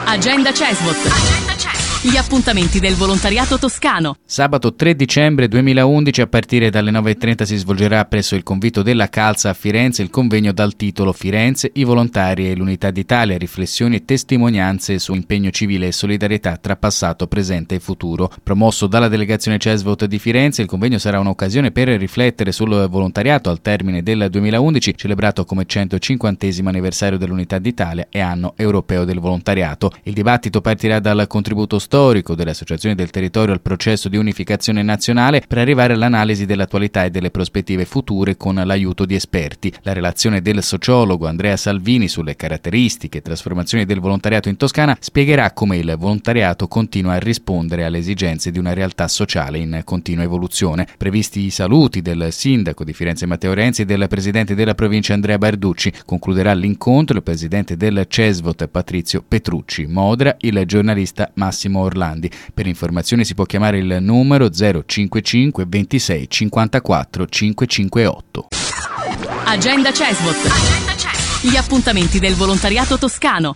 Agenda CESVOT. Gli appuntamenti del volontariato toscano. Sabato 3 dicembre 2011 a partire dalle 9:30 si svolgerà presso il convito della Calza a Firenze il convegno dal titolo Firenze, i volontari e l'Unità d'Italia, riflessioni e testimonianze su impegno civile e solidarietà tra passato, presente e futuro. Promosso dalla delegazione CESVOT di Firenze, il convegno sarà un'occasione per riflettere sul volontariato al termine del 2011, celebrato come 150° anniversario dell'Unità d'Italia e anno europeo del volontariato. Il dibattito partirà dal contributo storico delle associazioni del territorio al processo di unificazione nazionale per arrivare all'analisi dell'attualità e delle prospettive future con l'aiuto di esperti. La relazione del sociologo Andrea Salvini sulle caratteristiche e trasformazioni del volontariato in Toscana spiegherà come il volontariato continua a rispondere alle esigenze di una realtà sociale in continua evoluzione. Previsti i saluti del sindaco di Firenze Matteo Renzi e del presidente della provincia Andrea Barducci. Concluderà l'incontro il presidente del CESVOT Patrizio Petrucci. Modera il giornalista Massimo Orlandi. Per informazioni si può chiamare il numero 055 26 54 558. Agenda CESVOT. Gli appuntamenti del volontariato toscano.